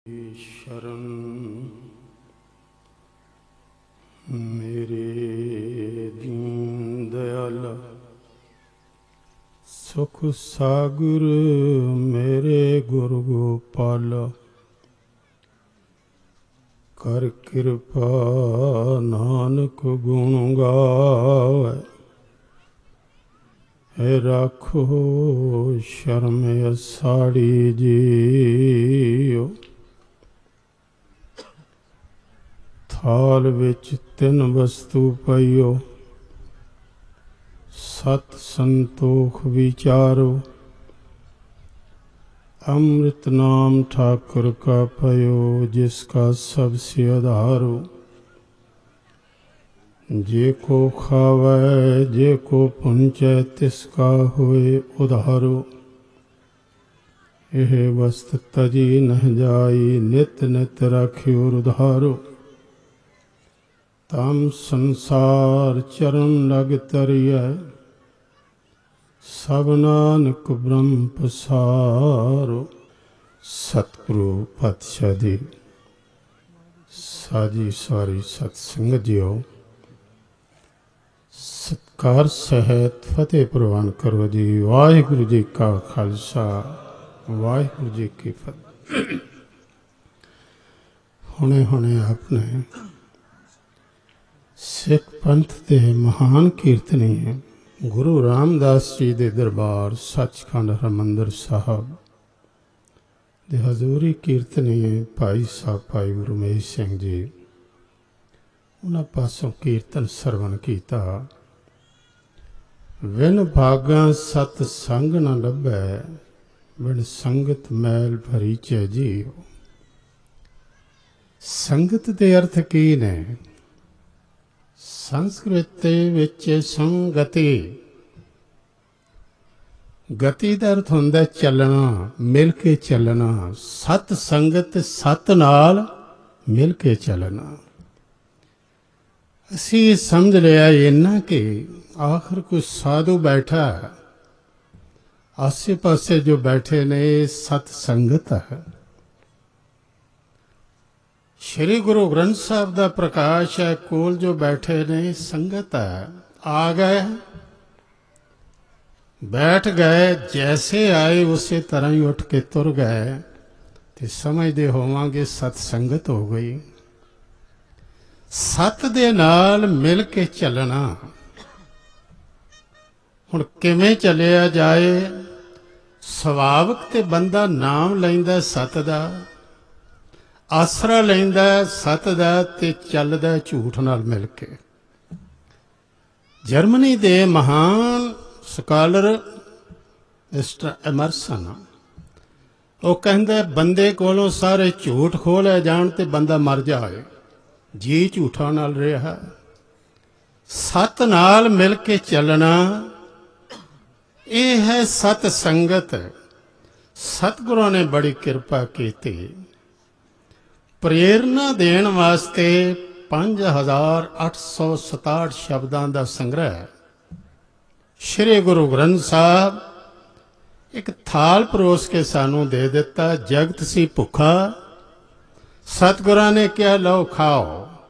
शरण मेरे दीन दयाल सुख सागर मेरे गुरु गोपाल कर कृपा नानक गुण गावै राखो शर्म असाड़ी जीओ। थाल विच तिन वस्तु पईओ सत संतोख विचारो अमृत नाम ठाकुर का पयो जिसका सबसे आधारो। जे को खावै जे को पुंचै तिसका होए उधारो। यह वस्त तजी न जाई नित नित राख्यो उधारो। तम संसार चरण लग तरियै सब नानक ब्रह्म पसारो। सतगुरु पातशाह जी साजी सारी सतसंगत जियो सत्कार सहित फतेह प्रवान करो जी। वाहिगुरु जी का खालसा वाहिगुरु जी की फतेह। हुणे हुणे आपने सिख पंथ के महान कीर्तनी गुरु रामदास जी के दरबार सचखंड हरमंदर साहब दे हजूरी कीर्तनी भाई साहब भाई गुरमेश सिंह जी उन्होंने पासों कीर्तन सरवण किया। विन भागा सत संग न लभै विन संगत मैल भरी चैजी। संगत के अर्थ की ने? संस्कृत विच संगति गति का अर्थ होंदा चलना मिल के चलना। सत संगत सत नाल मिल के चलना। असी समझ लिया इन्ना कि आखिर कोई साधु बैठा है आसे पासे जो बैठे ने सत संगत है। श्री गुरु ग्रंथ साहब का प्रकाश है कोल जो बैठे ने संगत है। आ गए बैठ गए जैसे आए उसी तरह ही उठ के तुर गए तो समझते होवांगे सतसंगत हो गई। सत दे नाल मिल के चलना हुण किवें चलिया जाए। सुभाविक ते बंदा नाम लैंदा सत दा आसरा लैंदा सत दा ते चलदा झूठ नाल मिल के। जर्मनी दे महान स्कॉलर मिस्टर एमरसन वो कहंदा बंदे कोलों सारे झूठ खोले जाण ते बंदा मर जाए। जी झूठा नाल रहा सत नाल मिल के चलना यह है सत संगत। सतगुरों ने बड़ी कृपा की प्रेरणा देने वास्ते 5867 शब्दों का संग्रह श्री गुरु ग्रंथ साहब एक थाल परोस के सानू दे दिता। जगत सी भुखा सतगुरां ने क्या लो खाओ।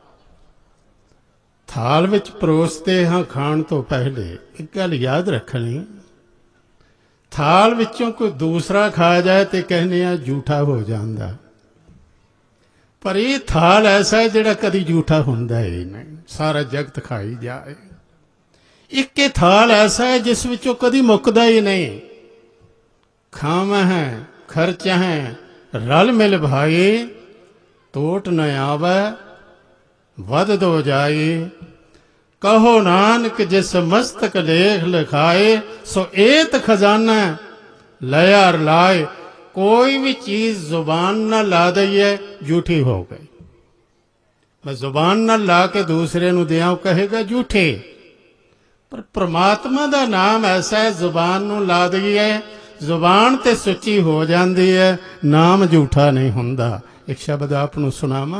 थाल विच परोसते हाँ खाण तो पहले एक गल याद रखनी थाल विचों कोई दूसरा खा जाए तो कहने झूठा हो जाता। पर यह थाल ऐसा है जिहड़ा कदी झूठा हुंदा ही नहीं। सारा जगत खाई जाए। एक थाल ऐसा है जिस विचों कदी मुकदा ही नहीं। खावा है खर्च है रल मिल भाई टोट न आवे वध दो जाए। कहो नानक जिस मस्तक लेख लिखाए सो एत खजाना लया लाए। कोई भी चीज जुबान न ला दईए झूठी हो गई। मैं जुबान न ला के दूसरे नूं दियां कहेगा झूठे। पर परमात्मा का नाम ऐसा है जुबान नूं ला दईए जुबान ते सुची हो जाती है नाम झूठा नहीं हुंदा। एक शब्द आपनूं सुनावा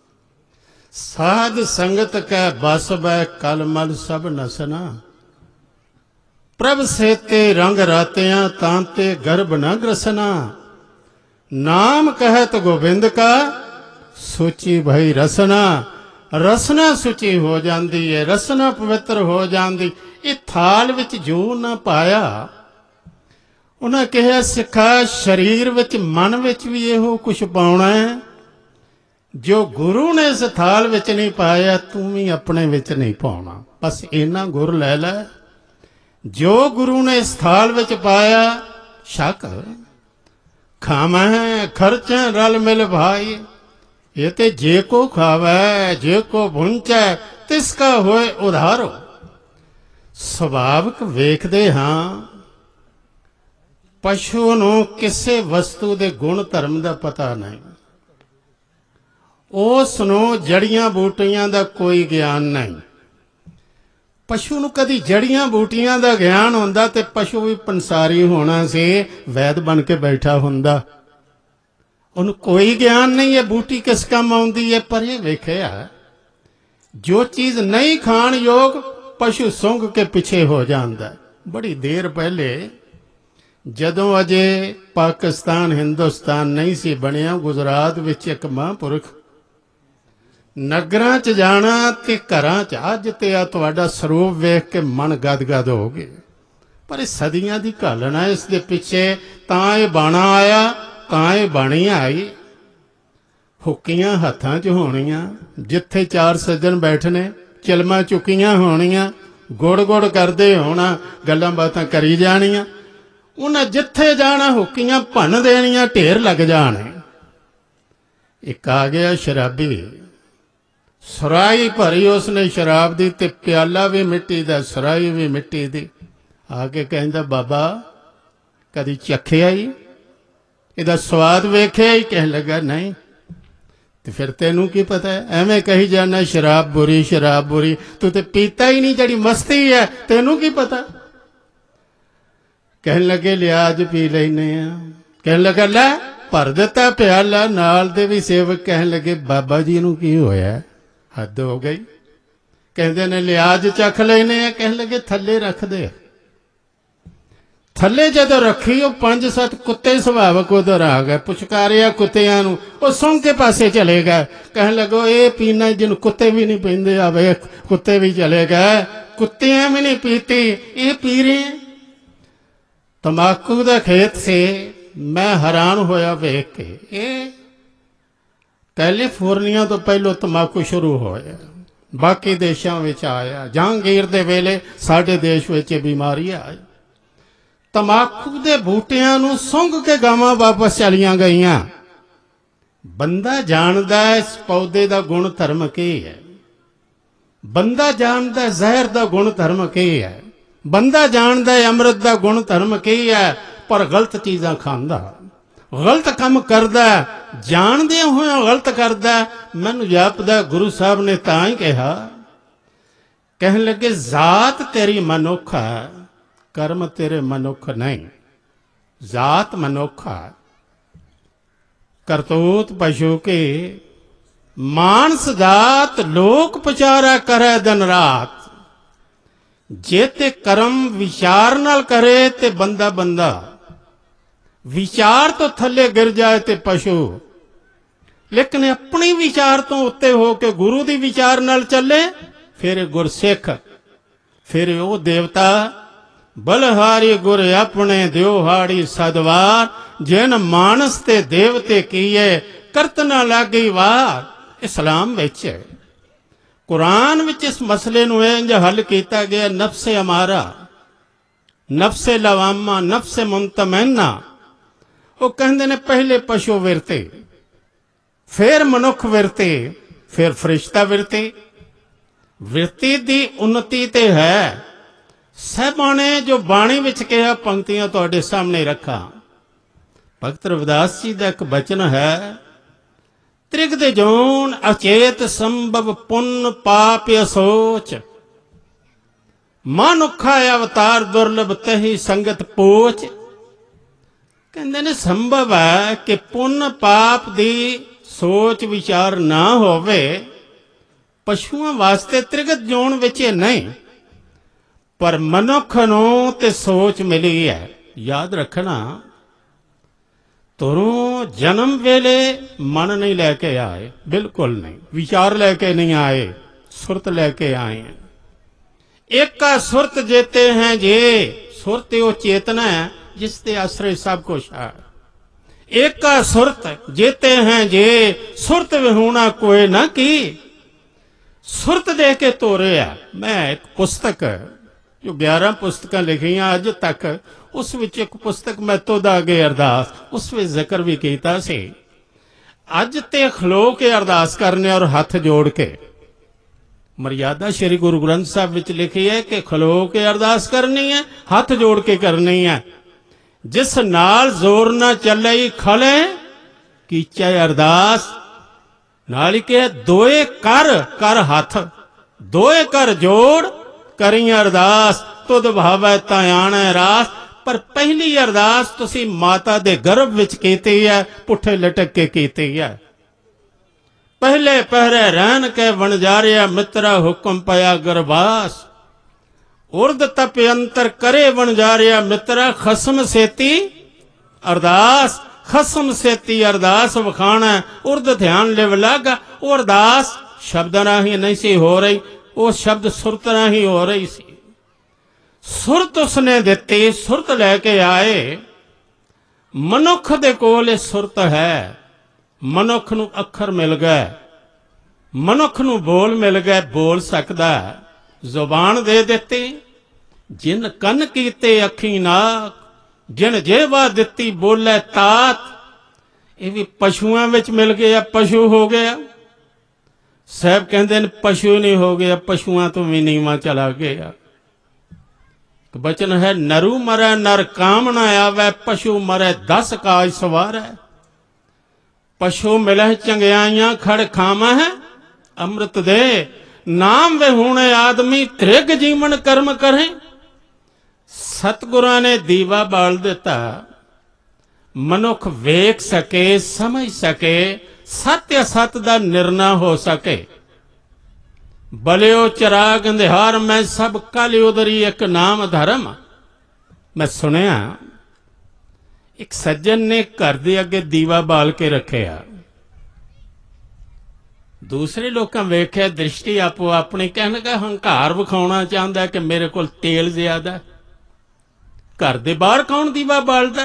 साध संगत कै बस बै कलमल सब नसना। प्रभ सेते रंग रातियां तांते गर्भ न ग्रसना। नाम कहत गोबिंद का सोची भई रसना, रसना सुची हो जाती है, रसना पवित्र हो जाती। ये थाल विच जो ना पाया, उन्हें कहा सिखा शरीर विच मन विच भी इहो कुछ पाउणा है। जो गुरु ने इस थाल विच नहीं पाया तू भी अपने विच नहीं पाउणा। बस इन्ना गुर लै लै। जो गुरु ने इस थाल विच पाया छक, खावै खर्चै रल मिल भाई। ये ते जे को खावै जे को भुंचै तिसका होए उधारो। ਸੁਭਾਵਿਕ ਵੇਖਦੇ ਹਾਂ ਪਸ਼ੂ ਨੂੰ ਕਿਸੇ ਵਸਤੂ ਦੇ ਗੁਣ ਧਰਮ ਦਾ ਪਤਾ ਨਹੀਂ, ਉਸ ਨੂੰ ਜੜੀਆਂ ਬੂਟੀਆਂ ਦਾ ਕੋਈ ਗਿਆਨ ਨਹੀਂ। ਪਸ਼ੂ ਨੂੰ ਕਦੀ ਜੜੀਆਂ ਬੂਟੀਆਂ ਦਾ ਗਿਆਨ ਹੁੰਦਾ ਤੇ ਪਸ਼ੂ ਵੀ ਪੰਸਾਰੀ ਹੋਣਾ ਸੀ, ਵੈਦ ਬਣ ਕੇ ਬੈਠਾ ਹੁੰਦਾ। ਉਹਨੂੰ ਕੋਈ ਗਿਆਨ ਨਹੀਂ ਹੈ ਬੂਟੀ ਕਿਸ ਕੰਮ ਆਉਂਦੀ ਹੈ। ਪਰ ਇਹ ਵੇਖਿਆ ਜੋ ਚੀਜ਼ ਨਹੀਂ ਖਾਣ ਯੋਗ ਪਸ਼ੂ ਸੁੰਘ ਕੇ ਪਿੱਛੇ ਹੋ ਜਾਂਦਾ। ਬੜੀ ਦੇਰ ਪਹਿਲੇ ਜਦੋਂ ਅਜੇ ਪਾਕਿਸਤਾਨ ਹਿੰਦੁਸਤਾਨ ਨਹੀਂ ਸੀ ਬਣਿਆ, ਗੁਜਰਾਤ ਵਿੱਚ ਇੱਕ ਮਹਾਂਪੁਰਖ ਨਗਰਾਂ 'ਚ ਜਾਣਾ ਤੇ ਘਰਾਂ 'ਚ ਅੱਜ ਤੇ ਆ ਤੁਹਾਡਾ ਸਰੂਪ ਵੇਖ ਕੇ ਮਨ ਗਦਗਦ ਹੋ ਗਏ। ਪਰ ਇਹ ਸਦੀਆਂ ਦੀ ਘਾਲਣ ਹੈ, ਇਸ ਦੇ ਪਿੱਛੇ ਤਾਂ ਇਹ ਬਾਣਾ ਆਇਆ, ਤਾਂ ਇਹ ਬਾਣੀ ਆਈ। ਹੁੱਕੀਆਂ ਹੱਥਾਂ 'ਚ ਹੋਣੀਆਂ, ਜਿੱਥੇ ਚਾਰ ਸੱਜਣ ਬੈਠਣੇ ਚਿਲਮਾਂ ਚੁੱਕੀਆਂ ਹੋਣੀਆਂ, ਗੁੜ ਗੁੜ ਕਰਦੇ ਹੋਣਾ, ਗੱਲਾਂ ਬਾਤਾਂ ਕਰੀ ਜਾਣੀਆਂ। ਉਹਨਾਂ ਜਿੱਥੇ ਜਾਣਾ ਹੁੱਕੀਆਂ ਭੰਨ ਦੇਣੀਆਂ, ਢੇਰ ਲੱਗ ਜਾਣੇ। ਇੱਕ ਆ ਗਿਆ ਸ਼ਰਾਬੀ, ਸੁਰਾਹੀ ਭਰੀ ਉਸਨੇ ਸ਼ਰਾਬ ਦੀ ਤੇ ਪਿਆਲਾ ਵੀ ਮਿੱਟੀ ਦਾ, ਸੁਰਾਹੀ ਵੀ ਮਿੱਟੀ ਦੀ। ਆ ਕੇ ਕਹਿੰਦਾ ਬਾਬਾ ਕਦੀ ਚੱਖਿਆ ਹੀ, ਇਹਦਾ ਸਵਾਦ ਵੇਖਿਆ ਹੀ? ਕਹਿਣ ਲੱਗਾ ਨਹੀਂ। ਤੇ ਫਿਰ ਤੈਨੂੰ ਕੀ ਪਤਾ ਹੈ? ਐਵੇਂ ਕਹੀ ਜਾਣਾ ਸ਼ਰਾਬ ਬੁਰੀ ਸ਼ਰਾਬ ਬੁਰੀ, ਤੂੰ ਤੇ ਪੀਤਾ ਹੀ ਨਹੀਂ, ਜਿਹੜੀ ਮਸਤੀ ਹੈ ਤੈਨੂੰ ਕੀ ਪਤਾ। ਕਹਿਣ ਲੱਗੇ ਲਿਆ ਅੱਜ ਪੀ ਲੈਨੇ ਆ। ਕਹਿਣ ਲੱਗਾ ਲੈ ਭਰ ਦਿੱਤਾ ਪਿਆਲਾ, ਨਾਲ ਦੇ ਵੀ ਸੇਵਕ ਕਹਿਣ ਲੱਗੇ ਬਾਬਾ ਜੀ ਨੂੰ ਕੀ ਹੋਇਆ? ਹੱਦ ਹੋ ਗਈ। ਕਹਿੰਦੇ ਨੇ ਲਿਆ ਅੱਜ ਚੱਖ ਲੈਨੇ ਆ। ਕਹਿਣ ਲੱਗੇ ਥੱਲੇ ਰੱਖ ਦੇ। ਥੱਲੇ ਜਦੋਂ ਰੱਖੀ ਉਹ 5-7 ਕੁੱਤੇ ਸੁਭਾਵਕ ਉਧਰ ਆ ਗਏ, ਪੁਚਕਾਰਿਆ ਕੁੱਤਿਆਂ ਨੂੰ, ਉਹ ਸੁੰਘ ਕੇ ਪਾਸੇ ਚਲੇ ਗਏ। ਕਹਿਣ ਲੱਗੋ ਇਹ ਪੀਣਾ ਜਿਹਨੂੰ ਕੁੱਤੇ ਵੀ ਨਹੀਂ ਪੀਂਦੇ, ਆ ਵੇਖ ਕੁੱਤੇ ਵੀ ਚਲੇ ਗਏ, ਕੁੱਤਿਆਂ ਵੀ ਨਹੀਂ ਪੀਤੀ, ਇਹ ਪੀ ਰਹੇ। ਤਮਾਕੂ ਦਾ ਖੇਤ ਸੀ। ਮੈਂ ਹੈਰਾਨ ਹੋਇਆ ਵੇਖ ਕੇ। ਇਹ ਕੈਲੀਫੋਰਨੀਆ ਤੋਂ ਪਹਿਲੋਂ ਤਮਾਕੂ ਸ਼ੁਰੂ ਹੋਇਆ, ਬਾਕੀ ਦੇਸ਼ਾਂ ਵਿੱਚ ਆਇਆ। ਜਹਾਂਗੀਰ ਦੇ ਵੇਲੇ ਸਾਡੇ ਦੇਸ਼ ਵਿੱਚ ਇਹ ਬਿਮਾਰੀ ਆਈ। ਤਮਾਕੂ ਦੇ ਬੂਟਿਆਂ ਨੂੰ ਸੁੰਘ ਕੇ ਗਾਵਾਂ ਵਾਪਸ ਚਲੀਆਂ ਗਈਆਂ। ਬੰਦਾ ਜਾਣਦਾ ਇਸ ਪੌਦੇ ਦਾ ਗੁਣ ਧਰਮ ਕੀ ਹੈ, ਬੰਦਾ ਜਾਣਦਾ ਜ਼ਹਿਰ ਦਾ ਗੁਣ ਧਰਮ ਕੀ ਹੈ, ਬੰਦਾ ਜਾਣਦਾ ਅੰਮ੍ਰਿਤ ਦਾ ਗੁਣ ਧਰਮ ਕੀ ਹੈ। ਪਰ ਗਲਤ ਚੀਜ਼ਾਂ ਖਾਂਦਾ, ਗਲਤ ਕੰਮ ਕਰਦਾ, ਜਾਣਦਿਆਂ ਹੋਇਆਂ ਗਲਤ ਕਰਦਾ। ਮੈਨੂੰ ਜਾਪਦਾ ਗੁਰੂ ਸਾਹਿਬ ਨੇ ਤਾਂ ਹੀ ਕਿਹਾ। ਕਹਿਣ ਲੱਗੇ ਜ਼ਾਤ ਤੇਰੀ ਮਨੁੱਖ ਹੈ, कर्म तेरे मनुख नहीं। जात मनुखा करतूत पशु के, मानस जात लोक पचारा करे दिन रात। जे ते कर्म विचार नाल करे ते बंदा बंदा, विचार तो थले गिर जाए ते पशु। लेकिन अपनी विचार तो उत्ते हो के गुरु दी विचार नाल चले, फिर गुरसिख, फिर वो देवता। बलहारी गुर अपने दियोहाड़ी सदवार, जिन मानस ते देवते कीए करत ना लागी वार। इस्लाम विच कुरान विच इस मसले नूं इंज हल कीता गया। नफ्से अमारा, नफ्से लवामा, नफ्से मुंतमैना। वो कहंदे ने पहले पशु विरते, फिर मनुख विरते, फिर फरिश्ता विरते। विरती दी उन्नति ते है। ਸਾਹਿਬਾਂ ਨੇ ਜੋ ਬਾਣੀ ਵਿੱਚ ਕਿਹਾ ਪੰਕਤੀਆਂ ਤੁਹਾਡੇ ਸਾਹਮਣੇ ਰੱਖਾਂ। ਭਗਤ ਰਵਿਦਾਸ ਜੀ ਦਾ ਇੱਕ ਬਚਨ ਹੈ, ਤ੍ਰਿਗਦ ਜੋਨ ਅਚੇਤ ਸੰਭਵ ਪੁੰਨ ਪਾਪ ਅਸੋਚ, ਮਨੁੱਖਾ ਅਵਤਾਰ ਦੁਰਲਭ ਤਹੀ ਸੰਗਤ ਪੋਚ। ਕਹਿੰਦੇ ਨੇ ਸੰਭਵ ਹੈ ਕਿ ਪੁੰਨ ਪਾਪ ਦੀ ਸੋਚ ਵਿਚਾਰ ਨਾ ਹੋਵੇ। ਪਸ਼ੂਆਂ ਵਾਸਤੇ ਤ੍ਰਿਗਦ ਜੋਨ ਵਿੱਚ ਇਹ ਨਹੀਂ, पर मनुख नूं ते सोच मिली है। याद रखना ਤੁਰੋਂ ਜਨਮ ਵੇਲੇ ਮਨ ਨਹੀਂ ਲੈ ਕੇ ਆਏ, ਬਿਲਕੁਲ ਨਹੀਂ। ਵਿਚਾਰ ਲੈ ਕੇ नहीं आए, सुरत लेके आए हैं। एक का सुरत जेते हैं जे, सुरत वो चेतना है जिसते आश्रय सब कुछ है। एक का सुरत जेते हैं जे, सुरत विहूणा कोई ना की। सुरत दे के तोरे है। मैं एक पुस्तक जो 11 पुस्तकां लिखियां अज तक, उस विच एक पुस्तक मैं तुद अगे अरदास उस विच जिक्र भी कीता सी। अज ते खलो के अरदास करने और हथ जोड़ के, मर्यादा श्री गुरु ग्रंथ साहब विच लिखी है कि खलो के अरदास करनी है, हथ जोड़ के करनी है। जिस नाल जोर ना चले खले कीचे अरदास, नाल ही के दोए कर कर हथ, दोए कर जोड़ करी अरदास, तुद भावै तां आणे रास। पर पहली अरदास तुसी माता दे गर्भ विच कीती है, पुठे लटक के कीती है। पहले पहरे रहन के वणजारिया मित्रा हुक्म पया गरबास। उर्द तप अंतर करे वणजारिया मित्रा, खसम सेती अरदास। खसम सेती अरदास वखाना, उर्द ध्यान लिव लागा। वो अरदास शब्द राही नहीं सी हो रही, वो शब्द सुरत राही हो रही सी। सुरत उसने दिती, सुरत लैके आए। मनुख दे कोल सुरत है। मनुख नूं अखर मिल गए, मनुख नूं बोल मिल गए, बोल सकदा। जुबान दे दिती, जिन कन कीते अखी नाक, जिन जेवा दिती बोले तात। ये भी पशुआं विच मिल गया, पशु हो गया। साहब कहंदे ने पशु नहीं हो गया, पशुआं तो भी नीवा चला गया। बचन है नरू मरै नर काम न आवे, पशु मरै 10 काज सवार है। पशु मिलह चंगियाइयां खड़ खामा है, अमृत दे नाम वे हुणे आदमी त्रिग जीवन कर्म करें। सतगुरां ने दीवा बाल दिता, मनुख वेख सके, समझ सके, सत्य असत दा निर्णय हो सके। बलियो चिराग अंधियार मैं सब कल उदरी एक नाम धर्म। मैं सुनिया एक सज्जन ने घर दे अगे दीवा बाल के रखिया। दूसरे लोगों वेख्या, दृष्टि आपो अपनी, कहने लगा हंकार विखाउणा चाहता है कि मेरे को तेल ज्यादा। घर दे बाहर कौन दीवा बालदा?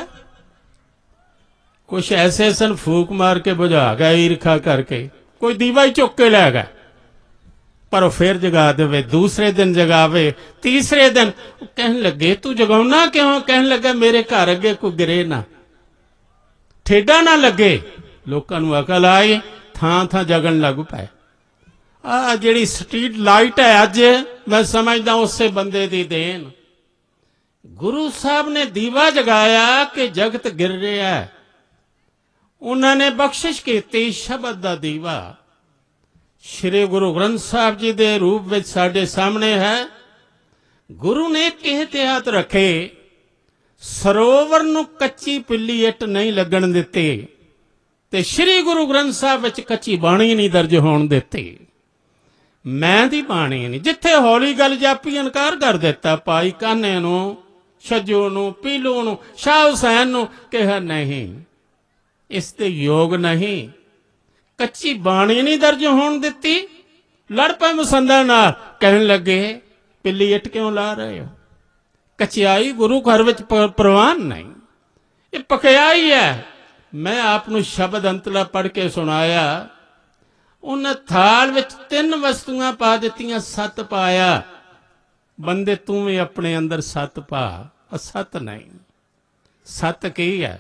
कुछ ऐसे सन फूक मार के बुझा गया ईर्खा करके, कोई दीवा ही चुक के लै गया। पर फिर जगा दे, दूसरे दिन जगावे, तीसरे दिन कहने लगे तू जगाउना क्यों? कहने लगा मेरे घर अगे कोई गिरे ना, ठेडा ना लगे। लोगों नूं अकल आई, थां थां जगन लग पाए। आ जिहड़ी स्ट्रीट लाइट है अज, मैं समझदा उसे बंदे दी देन। गुरु साहब ने दीवा जगाया कि जगत गिर रहा है। उन्होंने बख्शिश की शब्द दा दीवा श्री गुरु ग्रंथ साहब जी के रूप में साडे सामने है। गुरु ने एहतियात रखे, सरोवर नूं कच्ची पिल्ली इट नहीं लगन दिती, ते श्री गुरु ग्रंथ साहब विच कच्ची बाणी नहीं दर्ज होण दिती। मैं दी बाणी नहीं, जिथे हौली गल जापी इनकार कर दिता। पाई कान्हे नूं, छज्जू नूं, पीलू नूं, शाह हुसैन नूं कहा नहीं, इसते योग नहीं। कच्ची बाणी नहीं दर्ज होण दिती। लड़ पे मुसंदा नाल, कहन लगे पिल्ली इट क्यों ला रहे हो? कचियाई गुरु घर विच प्रवान नहीं, ये पकियाई है। मैं आपनू शब्द अंतला पढ़ के सुनाया। उन्हें थाल विच 3 वस्तुआं पा दित्तियां, 7 पाया। बंदे तू भी अपने अंदर 7 पा। 7 नहीं, 7 की है?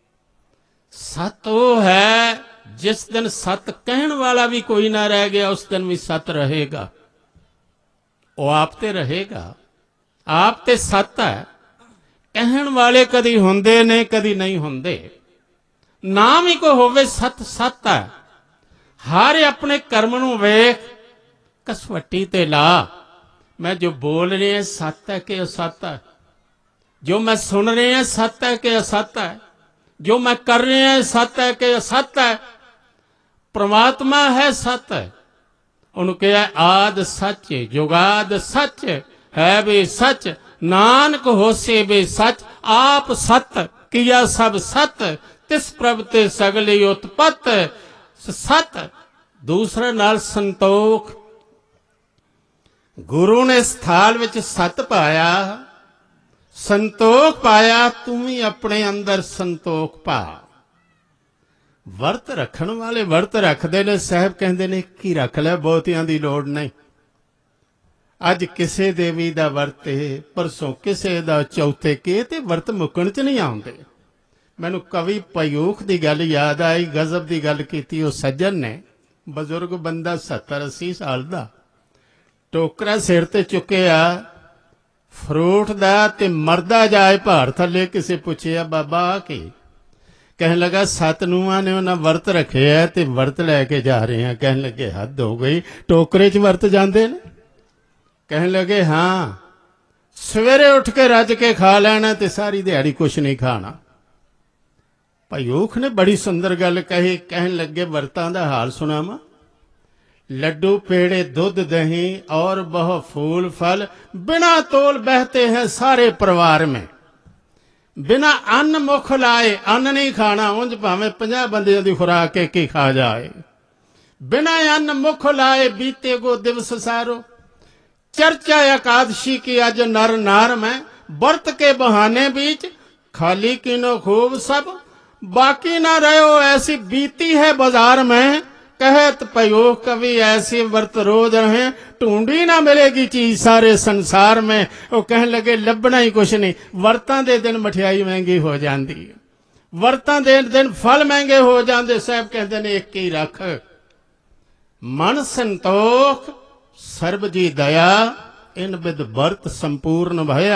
7 वो है जिस दिन 7 कहण वाला भी कोई ना रह गया, उस दिन भी 7 रहेगा। वो आप ते रहेगा, आप ते 7 है। कहण वाले कदी हुंदे ने, कदी नहीं हुंदे। नाम ही को होवे 7 7 है। हर अपने कर्म नूं वेख, कसवट्टी ते ला। मैं जो बोल रहे हैं 7 है कि 7 है? जो मैं सुन रहे हैं 7 है कि 7 है? जो मैं कर रहे हैं 7 है कि 7 है? परमात्मा है 7 है। उनके आद सच, जुगाद सच है भी सच, नानक होसे भी सच। आप सत किया सब सत, ਤਿਸ ਪ੍ਰਭ ਤੇ ਸਗਲੀ ਉਤਪਤ ਸਤ। ਦੂਸਰੇ ਨਾਲ ਸੰਤੋਖ। ਗੁਰੂ ਨੇ ਇਸ ਥਾਲ ਵਿੱਚ ਸਤ ਪਾਇਆ, ਸੰਤੋਖ ਪਾਇਆ, ਤੂੰ ਵੀ ਆਪਣੇ ਅੰਦਰ ਸੰਤੋਖ ਪਾ। ਵਰਤ ਰੱਖਣ ਵਾਲੇ ਵਰਤ ਰੱਖਦੇ ਨੇ। ਸਾਹਿਬ ਕਹਿੰਦੇ ਨੇ ਇੱਕ ਹੀ ਰੱਖ ਲੈ, ਬਹੁਤਿਆਂ ਦੀ ਲੋੜ ਨਹੀਂ। ਅੱਜ ਕਿਸੇ ਦੇਵੀ ਦਾ ਵਰਤ ਹੈ, ਪਰਸੋਂ ਕਿਸੇ ਦਾ, ਚੌਥੇ ਕੇ, ਤੇ ਵਰਤ ਮੁੱਕਣ 'ਚ ਨਹੀਂ ਆਉਂਦੇ। ਮੈਨੂੰ ਕਵੀ ਪਯੂਖ ਦੀ ਗੱਲ ਯਾਦ ਆਈ, ਗਜ਼ਬ ਦੀ ਗੱਲ ਕੀਤੀ। ਉਹ ਸੱਜਣ ਨੇ, ਬਜ਼ੁਰਗ ਬੰਦਾ 70-80 ਸਾਲ ਦਾ, ਟੋਕਰਾ ਸਿਰ ਤੇ ਚੁੱਕਿਆ ਫਰੂਟ ਦਾ, ਤੇ ਮਰਦਾ ਜਾਏ ਭਾਰ ਥੱਲੇ। ਕਿਸੇ ਪੁੱਛਿਆ ਬਾਬਾ ਕੀ? ਕਹਿਣ ਲੱਗਾ 7 ਨੂੰਹਾਂ ਨੇ ਉਹਨਾਂ ਵਰਤ ਰੱਖਿਆ ਤੇ ਵਰਤ ਲੈ ਕੇ ਜਾ ਰਹੇ ਆ। ਕਹਿਣ ਲੱਗੇ ਹੱਦ ਹੋ ਗਈ, ਟੋਕਰੇ 'ਚ ਵਰਤ ਜਾਂਦੇ ਨੇ? ਕਹਿਣ ਲੱਗੇ ਹਾਂ, ਸਵੇਰੇ ਉੱਠ ਕੇ ਰੱਜ ਕੇ ਖਾ ਲੈਣਾ ਤੇ ਸਾਰੀ ਦਿਹਾੜੀ ਕੁਛ ਨਹੀਂ ਖਾਣਾ। ਭਯੂਖ ਨੇ ਬੜੀ ਸੁੰਦਰ ਗੱਲ ਕਹੀ। ਕਹਿਣ ਲੱਗੇ ਵਰਤਾਂ ਦਾ ਹਾਲ ਸੁਣਾਵਾਂ। लड्डू पेड़े दूध दही और बहु फूल फल बिना तोल बहते हैं सारे परिवार में। बिना अन्न मुख लाए, अन्न नहीं खाना, उंज भावें 50 बंदियां दी खुराक एक ही खा जाए। बिना अन्न मुख लाए बीते गो दिवस सारो। चर्चा एकादशी की अज नर नार में, व्रत के बहाने बीच खाली किनो खूब सब, बाकी ना रहो ऐसी बीती है बाजार में। कहत पयोग कवि ऐसे व्रत रोज रहे, ढूंढी ना मिलेगी चीज सारे संसार में। वो कहने लगे लभना ही कुछ नहीं। वर्तां दे दिन मठियाई महंगी हो जाती है, वर्तां दे दिन फल महंगे हो जाते। साहब कहते ने एक ही रख, मन संतोख सर्ब जी दया, इन विद वर्त संपूर्ण भया।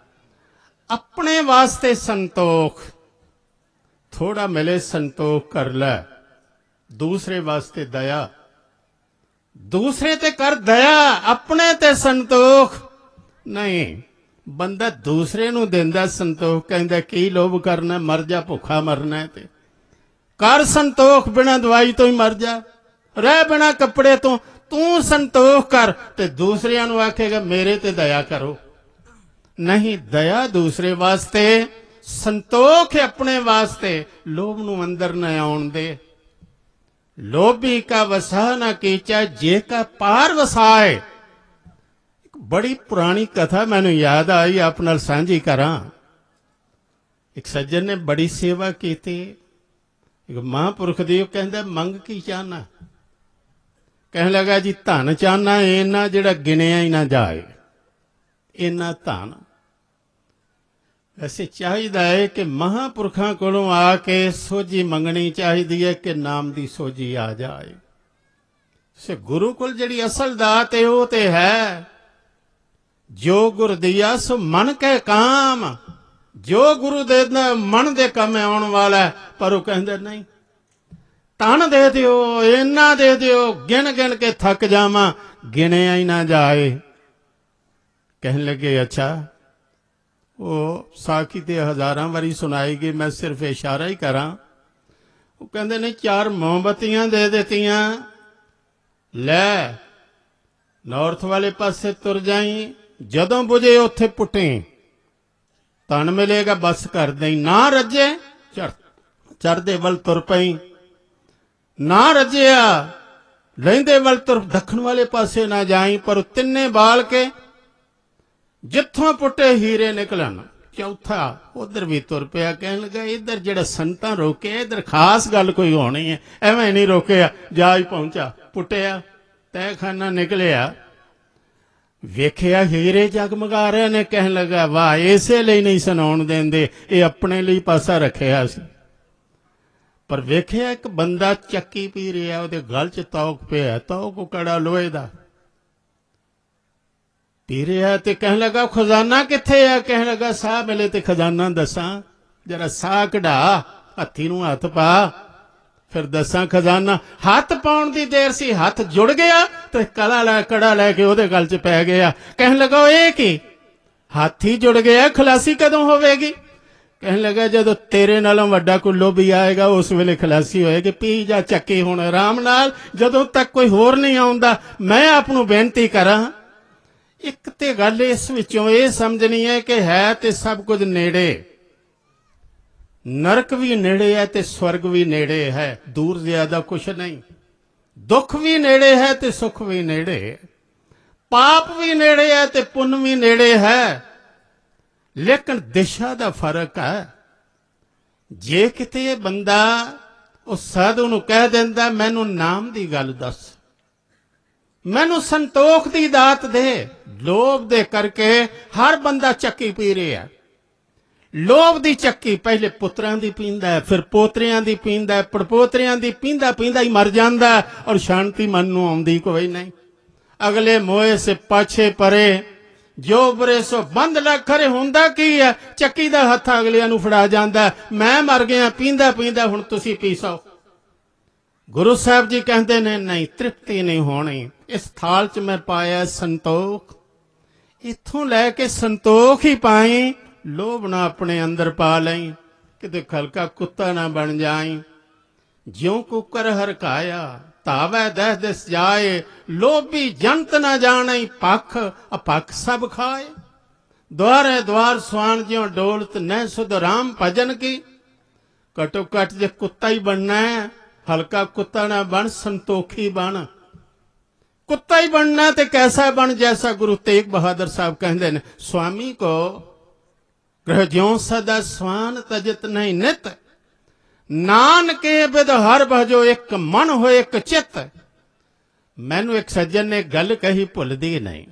अपने वास्ते संतोख, थोड़ा मिले संतोख कर ले। दूसरे वास्ते दया, दूसरे ते कर दया, अपने ते संतोख नहीं। बंदा दूसरे नूं देंदा संतोख, कहंदा की लोभ करना, मर जा, भुखा मरना है। ते कर संतोख, बिना दवाई तो ही मर जा, रह बिना कपड़े तो, तू संतोख कर। ते दूसरियां नूं आखेगा मेरे ते दया करो। नहीं, दया दूसरे वास्ते, संतोख अपने वास्ते। लोभ नूं अंदर न आउण दे। लोभी का वसा न कीचा, जे का पार वसाए। एक बड़ी पुरानी कथा मैनू याद आई, आप नाल सांझी करा। एक सज्जन ने बड़ी सेवा की थी। एक महापुरख दी, कहंदा मंग की चाहना? कहने लगा जी धन चाहना इन्ना जिहड़ा गिणिया ही ना जाए, इन्ना धन। वैसे चाहिदा है कि महापुरखों कोलों आके सोझी मंगनी चाहिदी है कि नाम दी सोझी आ जाए। से गुरु कोल जिहड़ी असल दात है वो ते है, जो गुर दिया सो मन के काम। जो गुरु देना मन दे काम आउण वाला है। पर वो कहंदे नहीं, धन दे दिओ, इन्ना दे दिओ, गिन गिन के थक जावां, गिणिया ही ना जाए। कहने लगे अच्छा, वो साखी तो हज़ारां वारी सुनाएगी, मैं सिर्फ इशारा ही करा। वो कहते ने 4 मोमबत्तियां दे देतियां, ले नॉर्थ वाले पासे तुर जाई, जदों बुझे उत्थे पुटे, धन मिलेगा, बस कर दई। ना रजे चढ़दे वल तुर पई, ना रजिया लहिंदे वल तुर, दखण वाले पासे ना जाई। पर तिन्ने बाल के जिथों पुटे हीरे निकलन। चौथा उधर भी तुर पिया। कहने लगा इधर जेड़ा संतां रोके, इधर खास गल कोई होनी है, एवं नहीं रोकया, जा ही पहुंचा, पुटिया, तहखाना निकलिया, वेखिया हीरे जगमगा रहे ने। कहने लगा वाह, इसे लिए नहीं सुनाउण देंदे, ये अपने लिए पासा रखिया सी। पर वेखिया एक बंदा चक्की पी रहा, उहदे गल च तौक पिया, तौक कड़ा लोहे दा पी रहा। ते कहने लगा खजाना किथे है? कहने लगा साह मिले ते खजाना दसा, जरा साह कढ़ा, हथी नूं हथ पा, फिर दसा खजाना। हथ पाउण दी देर सी, हथ जुड़ गया ते कड़ा लैके उहदे गल च पै गया। कहने लगा ये की, हथ ही जुड़ गया, खलासी कदों होवेगी? कहने लगा जदों तेरे नालों वड्डा कोई लोभी आएगा, उस वेले खलासी होएगी। पी जा चक्की हुण आराम नाल, जदों तक कोई होर नहीं आउंदा। मैं आप नूं बेनती करां, एक ते गल इस विचों ये समझनी है कि है ते सब कुछ नेड़े, नरक भी नेड़े है ते स्वर्ग भी नेड़े है, दूर ज्यादा कुछ नहीं। दुख भी नेड़े है ते सुख भी नेड़े, पाप भी नेड़े है ते पुण्य भी नेड़े है, लेकिन दिशा दा फर्क है। जे किते बंदा उस साधु नूं कह दिंदा मैनू नाम दी गल दस, मैनू संतोख दी दात दे, लोभ दे करके हर बंदा चक्की पी रहा। लोभ दी चक्की पहले पुत्रां दी पींदा है, फिर पोतरियां दी पींदा है, पड़पोतरियां दी पींदा पींदा ही मर जांदा है, और शांति मन नूं आउंदी कोई नहीं। अगले मोए से पाछे परे जो बरे सो बंद लग खरे हुंदा की है, चक्की दा हथ अगलियां नूं फड़ा जांदा है, मैं मर गया पींदा पींदा हुण तुसीं पी सो। गुरु साहब जी कहते ने नहीं, तृप्ति नहीं होनी, इस थाल च मैं पाया संतोख, इत्थों लैके संतोख ही पाई, लोभ ना अपने अंदर पा लई, किते खलका कुत्ता ना बन जाई। ज्यों कुकर हरकाया तावै दह दिस जाए, लोभी जंत ना जाने पख अपख सब खाए। द्वारे द्वार स्वान ज्यों डोलत न सुध राम भजन की, कटो कट जे कुत्ता ही बनना है, हल्का कुत्ता ना बन, संतोखी बन। कुत्ता ही बनना ते कैसा बन, जैसा गुरु तेग बहादुर साहब कहते हैं, स्वामी को ग्रह ज्यों सदा स्वान तजत नहीं नित, नानके बिद हर भजो एक मन हो एक चित। मैनू एक सज्जन ने गल कही भुलदी नहीं।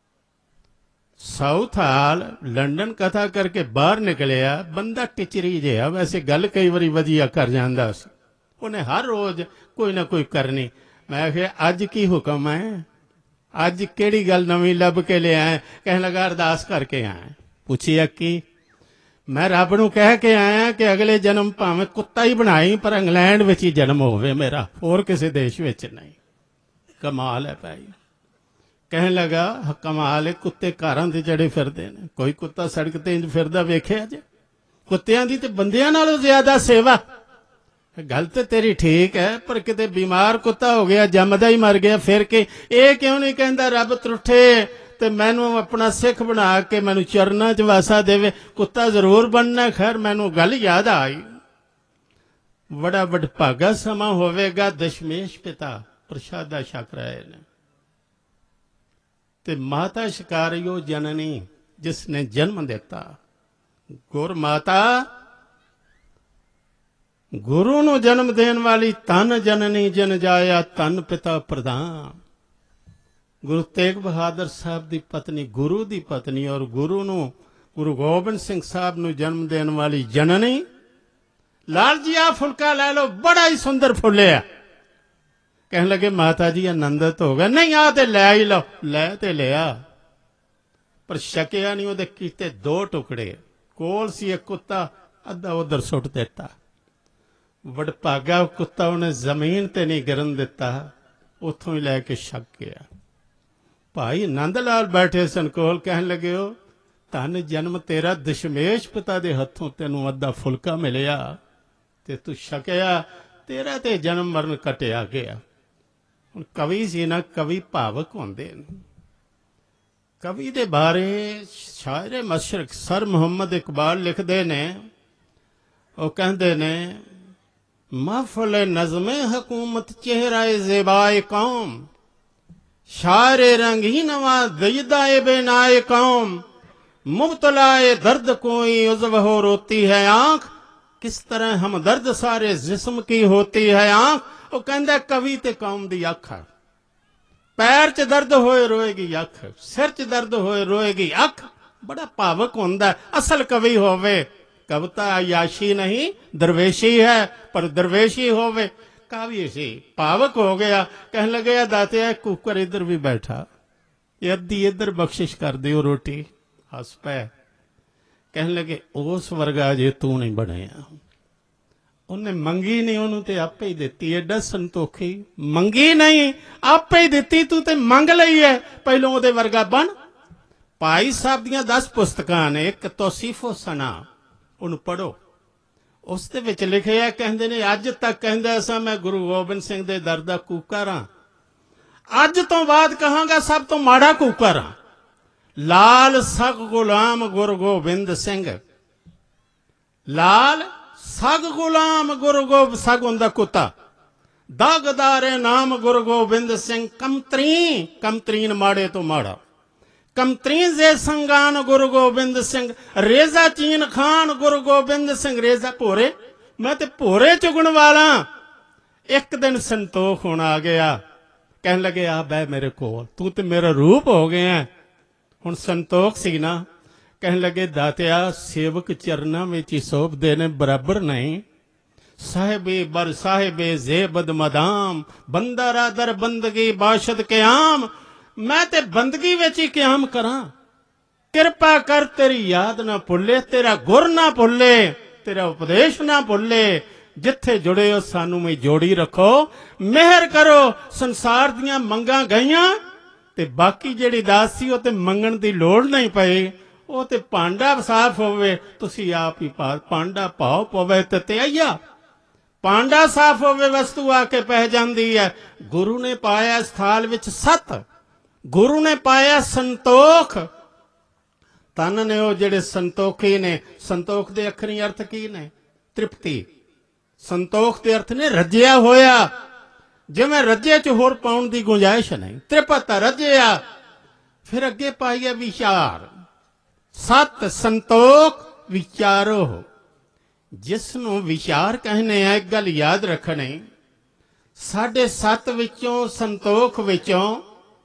साउथ हाल लंडन कथा करके बाहर निकलिया, बंदा टिचरी जिहा, वैसे गल कई बारी वधिया कर जांदा सी, उन्हें हर रोज कोई ना कोई करनी। मैं आखिया अज की हुक्म है, अज केड़ी गल नवीं लभ के ले आए? कहने लगा अरदास करके आए। पूछिया की? मैं रब नूं कह के आया कि अगले जन्म भावें कुत्ता ही बनाई, पर इंग्लैंड विच ही जन्म होवे मेरा, होर किसी देश विच नहीं। कमाल है भाई। कहने लगा कमाल है, कुत्ते कारां ते चढ़े फिरदे ने, कोई कुत्ता सड़क ते इंज फिरदा वेखिया जे? कुत्तियां दी ते बंदियां नालों ज्यादा सेवा। गल तो तेरी ठीक है, पर किते बीमार कुत्ता हो गया, जमदा ही मर गया, फिर के ये क्यों नहीं कहता रब त्रुठे ते मैनू अपना सिख बना के मैनू चरना च वासा देवे? कुत्ता जरूर बनना। खैर मैनू गल याद आई, बड़ा वडभागा समा होवेगा, दशमेश पिता प्रसादा छक रहे ने, ते माता शिकारियो जननी जिसने जन्म दिता। गुर माता गुरु नूं जन्म देने वाली तन जननी जन जाया, तन पिता प्रधान। गुरु तेग बहादुर साहब की पत्नी, गुरु की पत्नी, और गुरु नूं गुरु गोबिंद सिंह साहब नूं जन्म देने वाली जननी। लाल जी आ फुलका लै लो, बड़ा ही सुंदर फुल है। कहने लगे माता जी आनंदित हो गए। नहीं आ ते लै ही लो, लै ते लिया, पर छकिया नहीं। उहदे कीते दो टुकड़े, कोल सी एक कुत्ता, अद्धा उधर सुट दिता। वडभागा कुत्ता उन्हें जमीन ते नहीं गिरन दिता, उथों ही लैके छक गया। भाई नंद लाल बैठे सन कोल, कहन लगे हो धन जन्म तेरा, दशमेश पिता दे हथों तेनू अद्धा फुलका मिलिया ते तू छकिया, तेरा ते जन्म मरण कटिया गया। हुण कवि सी ना, कवि भावक होंदे ने। कवि दे बारे शायरे मशरक सर मुहम्मद इकबाल लिखते ने, वो कहते ने महफिल नज़्मे हुकूमत चेहराए ज़ेबाए कौम, शारे रंगीन वा दयदाए बेनाए कौम, मुब्तलाए दर्द कोई उज़्व हो रोती है आँख, किस तरह हम दर्द सारे जिस्म की होती है आँख। वो कहता कवि ते कौम दी अख है, पैर च दर्द होए रोएगी अख, सिर च दर्द होए रोएगी अख। बड़ा भावक होंदा असल कवि होवे। कविता अयाशी नहीं दरवेशी है, पर दरवेशी होवे काव्य सी। भावक हो गया, कहने लगे दाते कुकर इधर भी बैठा, ये अद्धी इधर बख्शिश कर दियो रोटी। हस पे कहने लगे उस वर्गा जे तू नहीं बनया। उन्हें मंगी नहीं, उन्होंने ते आपे ही दिती। एडा संतोखी, मंगी नहीं आपे ही दिती, तू ते मंग लई है, पहलों उहदे वर्गा बन। भाई साहब दियां 10 पुस्तकां ने, एक तौसीफो सना, उन्हें पढ़ो। उस दे विच लिखिया, कहंदे ने अज तक कहंदा सा मैं गुरु गोबिंद सिंह दे दर दा कूकर हां, अज तो बाद कहांगा सब तो माड़ा कूकर हां। लाल सख गुलाम गुरु गोबिंद सिंह, लाल ਸਗ ਗੁਲਾਮ ਗੁਰੂ ਗੋਬਿੰਦ ਸਗ ਹੁੰਦਾ ਕੁੱਤਾ ਦਾਗਦਾਰੇ ਨਾਮ ਗੁਰੂ ਗੋਬਿੰਦ ਸਿੰਘ ਕਮਤਰੀਨ ਮਾੜੇ ਤੋਂ ਮਾੜਾ ਕਮਤਰੀਨ ਜੇ ਸੰਗਾਨ ਗੁਰੂ ਗੋਬਿੰਦ ਸਿੰਘ ਰੇਜ਼ਾ ਚੀਨ ਖਾਨ ਗੁਰੂ ਗੋਬਿੰਦ ਸਿੰਘ ਰੇਜ਼ਾ ਭੋਰੇ ਮੈਂ ਤੇ ਭੋਰੇ ਚੁਗਣ ਵਾਲਾ। ਇੱਕ ਦਿਨ ਸੰਤੋਖ ਹੋਣ ਆ ਗਿਆ ਕਹਿਣ ਲੱਗੇ ਆ ਬਹਿ ਮੇਰੇ ਕੋਲ ਤੂੰ ਤੇ ਮੇਰਾ ਰੂਪ ਹੋ ਗਿਆ। ਹੁਣ ਸੰਤੋਖ ਸੀ ਨਾ ਕਹਿਣ ਲੱਗੇ ਦਾਤਿਆ ਸੇਵਕ ਚਰਨਾਂ ਵਿੱਚ ਹੀ ਸੌਂਪਦੇ ਨੇ ਬਰਾਬਰ ਨਹੀਂ। ਸਾਹਿਬੇ ਬਰ ਸਾਹਿਬੇ ਜ਼ੇਬਦ ਮਦਾਮ ਬੰਦਾ ਰਾਦਰ ਬੰਦਗੀ ਬਾਸ਼ਦ ਕਿਆਮ ਮੈਂ ਤੇ ਬੰਦਗੀ ਵਿੱਚ ਹੀ ਕਿਆਮ ਕਰਾਂ। ਕਿਰਪਾ ਕਰ ਤੇਰੀ ਯਾਦ ਨਾ ਭੁੱਲੇ ਤੇਰਾ ਗੁਰ ਨਾ ਭੁੱਲੇ ਤੇਰਾ ਉਪਦੇਸ਼ ਨਾ ਭੁੱਲੇ। ਜਿੱਥੇ ਜੁੜੇ ਹੋ ਸਾਨੂੰ ਵੀ ਜੋੜੀ ਰੱਖੋ ਮਿਹਰ ਕਰੋ। ਸੰਸਾਰ ਦੀਆਂ ਮੰਗਾਂ ਗਈਆਂ ਤੇ ਬਾਕੀ ਜਿਹੜੀ ਦਾਸ ਸੀ ਉਹ ਤੇ ਮੰਗਣ ਦੀ ਲੋੜ ਨਹੀਂ ਪਈ। ਉਹ ਤੇ ਭਾਂਡਾ ਸਾਫ਼ ਹੋਵੇ ਤੁਸੀਂ ਆਪ ਹੀ ਭਾਂਡਾ ਪਾਓ ਪਵੇ ਤੇ ਤਿਆਈਆ ਭਾਂਡਾ ਸਾਫ਼ ਹੋਵੇ ਵਸਤੂ ਆ ਕੇ ਪੈ ਜਾਂਦੀ ਹੈ। ਗੁਰੂ ਨੇ ਪਾਇਆ ਇਸ ਥਾਲ ਵਿੱਚ ਸੱਤ ਗੁਰੂ ਨੇ ਪਾਇਆ ਸੰਤੋਖ। ਤਨ ਨੇ ਉਹ ਜਿਹੜੇ ਸੰਤੋਖੀ ਨੇ। ਸੰਤੋਖ ਦੇ ਅੱਖਰੀ ਅਰਥ ਕੀ ਨੇ? ਤ੍ਰਿਪਤੀ। ਸੰਤੋਖ ਦੇ ਅਰਥ ਨੇ ਰੱਜਿਆ ਹੋਇਆ। ਜਿਵੇਂ ਰੱਜੇ ਚ ਹੋਰ ਪਾਉਣ ਦੀ ਗੁੰਜਾਇਸ਼ ਨਹੀਂ। ਤ੍ਰਿਪਤ ਰੱਜਿਆ। ਫਿਰ ਅੱਗੇ ਪਾਈਏ ਵਿਚਾਰ। ਸਤ ਸੰਤੋਖ ਵਿਚਾਰੋ ਜਿਸ ਨੂੰ ਵਿਚਾਰ ਕਹਿੰਦੇ ਆ। ਇੱਕ ਗੱਲ ਯਾਦ ਰੱਖਣੀ ਸਾਡੇ ਸੱਤ ਵਿੱਚੋਂ ਸੰਤੋਖ ਵਿੱਚੋਂ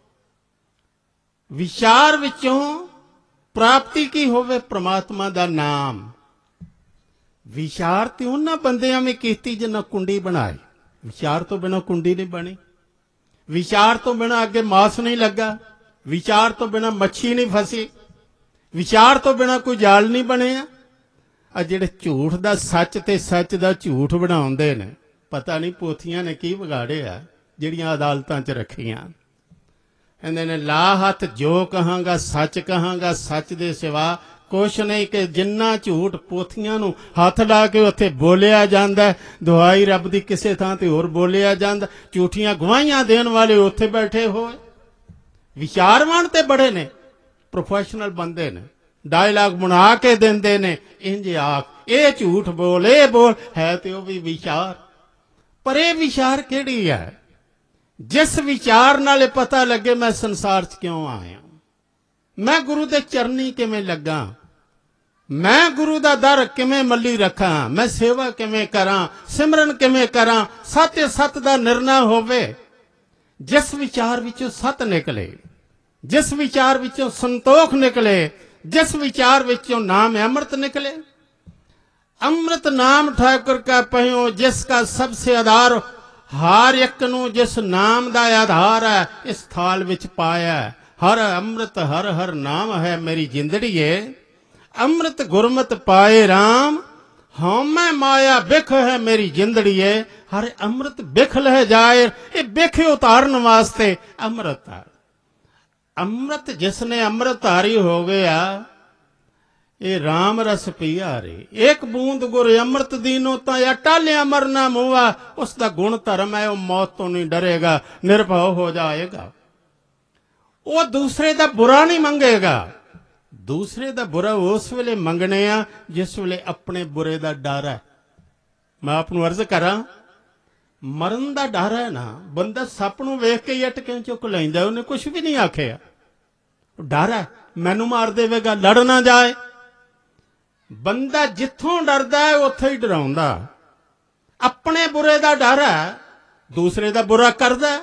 ਵਿਚਾਰ ਵਿੱਚੋਂ ਪ੍ਰਾਪਤੀ ਕੀ ਹੋਵੇ? ਪ੍ਰਮਾਤਮਾ ਦਾ ਨਾਮ। ਵਿਚਾਰ ਤੇ ਉਹਨਾਂ ਬੰਦਿਆਂ ਨੇ ਕੀਤੀ ਜਿਨ੍ਹਾਂ ਕੁੰਡੀ ਬਣਾਈ। ਵਿਚਾਰ ਤੋਂ ਬਿਨਾਂ ਕੁੰਡੀ ਨਹੀਂ ਬਣੀ। ਵਿਚਾਰ ਤੋਂ ਬਿਨਾਂ ਅੱਗੇ ਮਾਸ ਨਹੀਂ ਲੱਗਾ। ਵਿਚਾਰ ਤੋਂ ਬਿਨਾਂ ਮੱਛੀ ਨਹੀਂ ਫਸੀ। ਵਿਚਾਰ ਤੋਂ ਬਿਨਾਂ ਕੋਈ ਜਾਲ ਨਹੀਂ ਬਣਿਆ। ਆ ਜਿਹੜੇ ਝੂਠ ਦਾ ਸੱਚ ਤੇ ਸੱਚ ਦਾ ਝੂਠ ਬਣਾਉਂਦੇ ਨੇ ਪਤਾ ਨਹੀਂ ਪੋਥੀਆਂ ਨੇ ਕੀ ਵਿਗਾੜਿਆ ਜਿਹੜੀਆਂ ਅਦਾਲਤਾਂ 'ਚ ਰੱਖੀਆਂ। ਕਹਿੰਦੇ ਨੇ ਲਾ ਹੱਥ ਜੋ ਕਹਾਂਗਾ ਸੱਚ ਕਹਾਂਗਾ ਸੱਚ ਦੇ ਸਿਵਾ ਕੁਛ ਨਹੀਂ। ਕਿ ਜਿੰਨਾ ਝੂਠ ਪੋਥੀਆਂ ਨੂੰ ਹੱਥ ਲਾ ਕੇ ਉੱਥੇ ਬੋਲਿਆ ਜਾਂਦਾ ਦੁਹਾਈ ਰੱਬ ਦੀ ਕਿਸੇ ਥਾਂ ਤੇ ਹੋਰ ਬੋਲਿਆ ਜਾਂਦਾ। ਝੂਠੀਆਂ ਗਵਾਹੀਆਂ ਦੇਣ ਵਾਲੇ ਉੱਥੇ ਬੈਠੇ ਹੋਏ। ਵਿਚਾਰਵਾਨ ਤੇ ਬੜੇ ਨੇ ਪ੍ਰੋਫੈਸ਼ਨਲ ਬੰਦੇ ਨੇ ਡਾਇਲਾਗ ਬਣਾ ਕੇ ਦਿੰਦੇ ਨੇ ਇੰਜ ਆਖ ਇਹ ਝੂਠ ਬੋਲ ਇਹ ਬੋਲ ਹੈ ਤੇ ਉਹ ਵੀ ਵਿਚਾਰ। ਪਰ ਇਹ ਵਿਚਾਰ ਕਿਹੜੀ ਹੈ? ਜਿਸ ਵਿਚਾਰ ਨਾਲ ਪਤਾ ਲੱਗੇ ਮੈਂ ਸੰਸਾਰ 'ਚ ਕਿਉਂ ਆਇਆ। ਮੈਂ ਗੁਰੂ ਦੇ ਚਰਨੀ ਕਿਵੇਂ ਲੱਗਾ। ਮੈਂ ਗੁਰੂ ਦਾ ਦਰ ਕਿਵੇਂ ਮੱਲੀ ਰੱਖਾਂ। ਮੈਂ ਸੇਵਾ ਕਿਵੇਂ ਕਰਾਂ ਸਿਮਰਨ ਕਿਵੇਂ ਕਰਾਂ। ਸੱਚ ਸੱਤ ਦਾ ਨਿਰਣਾ ਹੋਵੇ। ਜਿਸ ਵਿਚਾਰ ਵਿੱਚੋਂ ਸੱਤ ਨਿਕਲੇ ਜਿਸ ਵਿਚਾਰ ਵਿੱਚੋਂ ਸੰਤੋਖ ਨਿਕਲੇ जिस विचार विचों नाम अमृत निकले। अमृत नाम ठाकुर का पहो जिसका सबसे आधार हर एक नूं जिस नाम दा आधार है इस थाल विच पाया। हर अमृत हर हर नाम है मेरी जिंदड़ीए। अमृत गुरमत पाए राम हमें माया बिख है मेरी जिंदड़ीए। हर अमृत बिख लह जाए ये बिख उतारन वास्ते अमृत है। अमृत जिसने अमृतधारी हो गया ये राम रस पिया रे। एक बूंद गुर अमृत दीनो ता या टालिया मरना मुआ। उसका गुण धर्म है वो मौत तो नहीं डरेगा निर्भय हो जाएगा। वो दूसरे दा बुरा नहीं मंगेगा। दूसरे दा बुरा उस वेले मंगने आ जिस वेले अपने बुरे दा डर है। मैं आपनू अर्ज करा मरण का डर है ना। बंदा सप नूं वेख के अटके चुक लैंदा उन्हें कुछ भी नहीं आखिया। डर है मैनू मार देवेगा लड़ ना जाए। बंदा जिथों डरदा है उत्थे ही डराउंदा। अपने बुरे का डर है दूसरे का बुरा करदा।